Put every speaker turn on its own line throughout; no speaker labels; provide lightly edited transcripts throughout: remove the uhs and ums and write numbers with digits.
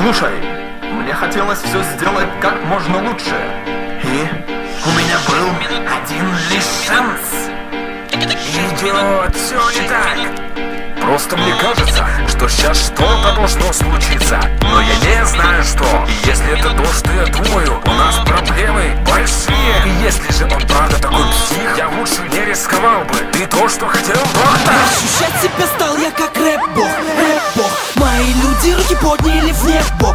Слушай, мне хотелось все сделать как можно лучше. И у меня был один лишь шанс.
Идиот, все не так. Просто мне кажется, что сейчас что-то должно случиться, но я не знаю что. И если это то, что я думаю, у нас проблемы большие. И если же он правда такой псих, я лучше не рисковал бы. Ты то, что хотел, доктор.
Ощущать себя стал я как рэп-бог, рэп-бог. Мои люди руки подняли в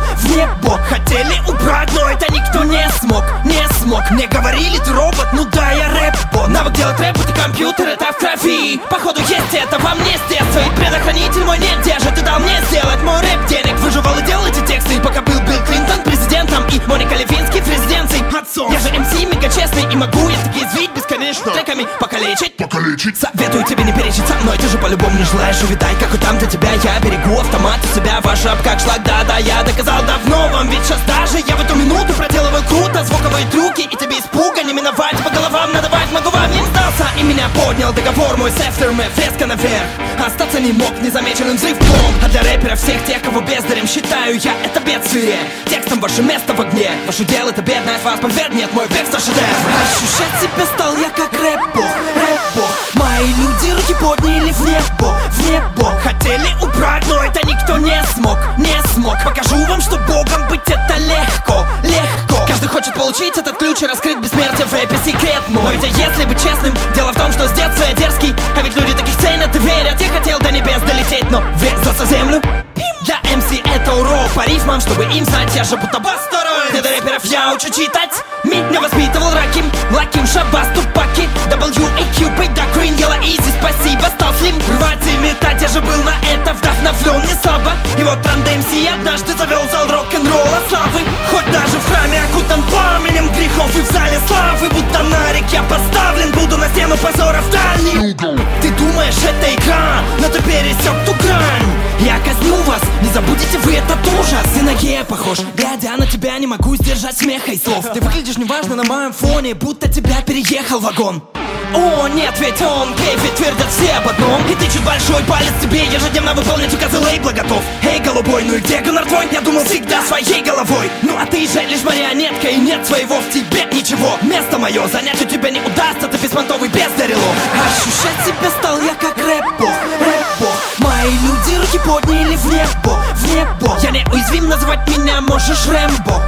небо. Хотели убрать, но это никто не смог. Мне говорили, ты робот, ну да, я рэп-бот. Навык делать рэп, это компьютер, это в крови. Походу есть это во мне с детства. И предохранитель мой не держит, ты дал мне сделать мой рэп денег. Выживал и делал эти тексты, пока был Билл Клинтон президентом и Моника Левински президенцией отцом. Я же МС мега честный и могу я таки извить бесконечно треками покалечить. Советую тебе не перечить со мной, ты же по-любому не желаешь увидать, как и там-то тебя. Я берегу автомат у себя, ваш рап как шлаг, да, я доказал давно вам. Ведь сейчас даже я в эту минуту проделываю круто звуковые трюки, и тебе испуга не миновать, по головам надавать могу вам. Не сдался и меня поднял договор мой с Aftermath резко наверх. Остаться не мог незамеченным взрывком. А для рэперов всех тех, кого бездарем считаю я, это бедствие. Текстом ваше место в огне. Ваше дело это бедное, от вас побед нет, мой бегство шедевр. Ощущать себя стал я как рэп-бог, рэп-бог. Мои люди руки подняли в небо. Хотели убрать, но это никто не смог. Покажу вам, что богом быть это легко. Каждый хочет получить этот ключ и раскрыть бессмертие в рэпе секрет мой. Но ведь если быть честным, дело в том, что с детства я дерзкий. А ведь люди таких ценят и верят. Я хотел до небес долететь, но врезался в землю. Для МС это урок по рифмам, чтобы им знать, я же будто бас второй. Для рэперов я учу читать. Меня воспитывал Раким, Лаким, Шабас, Тупаки, WAQ, Пейда, Green, Yellow, Easy, спасибо, стал слим. Рвать и метать, я же был на это вдохновлен не слабо. И вот Ранда МС однажды завел зал рок-н-ролла славы. Хоть даже в храме окутан пламенем грехов и в зале славы. Будто на рик я поставлен, буду на стену позора в дальний. Ты думаешь, это игра, но ты пересек ту грань. Я казню вас, не забудете вы этот ужас. И на Гея похож, глядя на тебя не могу сдержать смеха и слов. Ты выглядишь неважно на моем фоне, будто тебя переехал вагон. О, нет, ведь он гей, ведь твердят все об одном. И ты чуть большой палец тебе ежедневно выполнять указы лейбла готов. Эй, голубой, ну и где гонор твой? Я думал всегда своей головой. Ну а ты же лишь марионетка, и нет своего в тебе ничего. Место мое занять у тебя не удастся, ты беспонтовый бездарело. Ощущать себя стал я как рэп-бог, рэп-бог. Мои люди руки подняли в небо. Я неуязвим, называть меня можешь Рэмбо.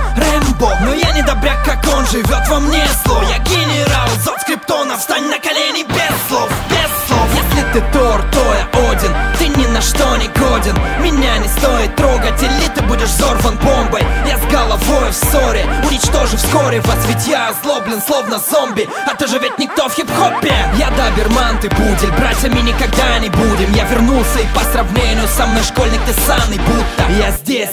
Но я не добряк, как он живет во мне зло. Я генерал, зод скриптона, встань на колени без слов. Если ты Тор, то я Один. Ты ни на что не годен. Меня не стоит трогать, или ты будешь взорван бомбой. Я с головой в ссоре, уничтожу вскоре вас. Ведь я озлоблен, словно зомби. А ты же ведь никто в хип-хопе. Я доберман, ты пудель, братьями никогда не будем. Я вернулся, и по сравнению со мной школьник ты санный, будто я здесь.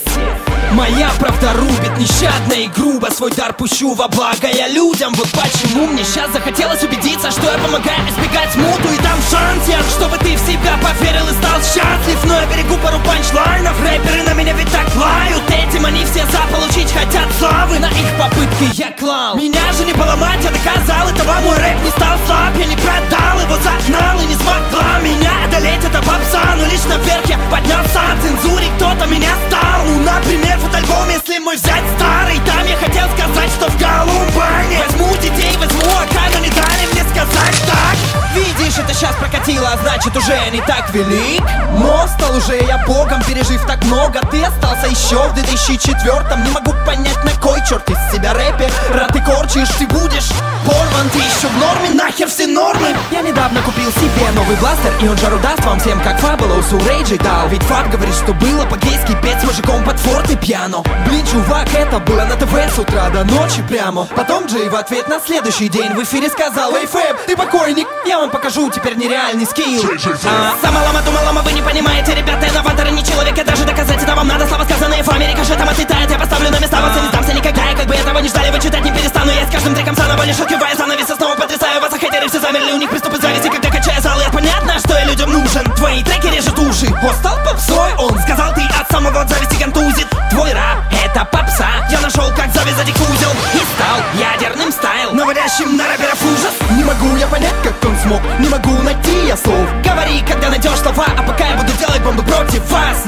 Моя правда рубит нещадно и грубо. Свой дар пущу во благо я людям. Вот почему мне сейчас захотелось убедиться, что я помогаю избегать смуту. И дам шанс я, чтобы ты в себя поверил и стал счастлив. Но я берегу пару панчлайнов. Рэперы на меня ведь так лают. Этим они все заполучить хотят славы. На их попытки я клал. Меня же не поломать, я доказал этого. Мой рэп не стал слаб, я не продал его, загнал. И не смогла меня одолеть эта попса. Но лишь наверх я поднялся от цензуре, кто-то меня стал. Ну, например, фотоальбом, если мой взять старый. Там я хотел сказать, что в Колумбане возьму детей, возьму АК, но не дали мне сказать так. Видишь, это сейчас прокатило, а значит уже не так велик. Но стал уже я богом, пережив так много. Ты остался еще в 2004-м. Не могу понять, на кой черт из себя рэпер. Рад ты корчишь, ты будешь порван. Ты еще в норме, нахер все нормы. Я недавно купил себе новый бластер, и он жару даст вам всем, как Фабулоус у Рейджи дал. Ведь Фаб говорит, что было по-гейски петь с мужиком под фортепиано. Блин, чувак, это было на ТВ с утра до ночи прямо. Потом Джей в ответ на следующий день в эфире сказал: эй, Фэб, ты покойник, я вам покажу теперь нереальный скилл. Самолома, думалома, вы не понимаете, ребята, инноваторы, не человек, и даже доказать это вам надо. Слова сказанные в Америке же там отлетает. Я поставлю на места вас и не сдамся никогда. И как бы этого не ждали, вы читать не перестану. Я с каждым треком заново лишь открывая занавес, снова потрясаю вас, а хейтеры все замерли, у них приступы зависти, когда качаю зал. И понятно, что я людям нужен. Твои треки режут уши. О, стал попсой, он сказал, ты от самого от зависти контузит. Твой рэп — это попса. Я нашел, как завязать их узел, и стал ядерным стайл, наводящим на рэперов ужас. Не могу я понять, как он смог, не могу найти я слов. Говори, когда найдешь слова, а пока я буду делать бомбы против вас. Надо попасть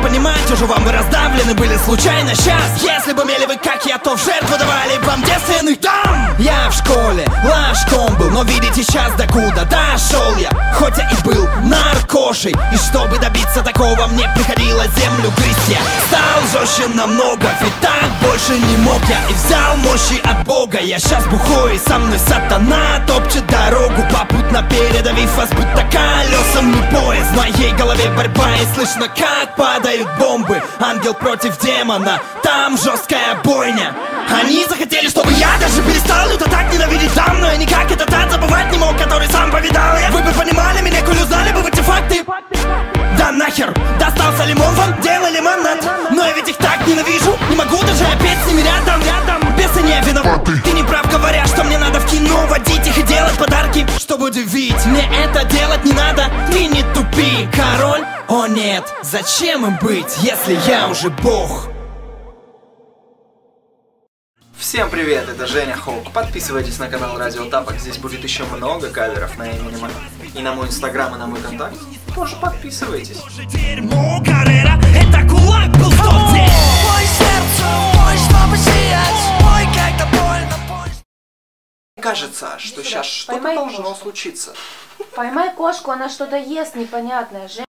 понимать, уже вам вы раздавлены были случайно. Сейчас, если бы имели вы, как я, то в жертву давали вам девственных дам. Я в школе ложком был, но видите сейчас докуда дошел я. Хоть я и был наркошей, и чтобы добиться такого, мне приходилось землю грызть. Я стал жестче намного, ведь так больше не мог я. И взял мощи от Бога. Я сейчас бухой, со мной сатана топчет дорогу, попутно передавив вас будто колесами поезд. В моей голове борьба, и слышно, как падают бомбы. Ангел против демона, там жесткая бойня. Они захотели, чтобы я даже перестал люто так ненавидеть дам, но я никак этот ад забывать не мог, который сам повидал я. Вы бы понимали меня, коль узнали бы эти факты. Да нахер, достался лимон, вам делали лимонад. Но я ведь их так ненавижу, не могу даже опять с ними рядом. Бесы не виноваты. Ты не прав, говоря, что мне надо в кино водить их и делать подарки, чтобы удивить. Мне это делать не надо, ты не тупи, король. О нет, зачем им быть, если я уже бог?
Всем привет, это Женя Хоук. Подписывайтесь на канал Радио Тапок, здесь будет еще много каверов на Eminem. И на мой инстаграм, и на мой контакт тоже подписывайтесь.
Это кулак был в тот день.
Мой сердце, мой, чтобы сиять, мой, когда больно,
Кажется, что сейчас что-то должно случиться.
Поймай кошку, она что-то ест непонятное.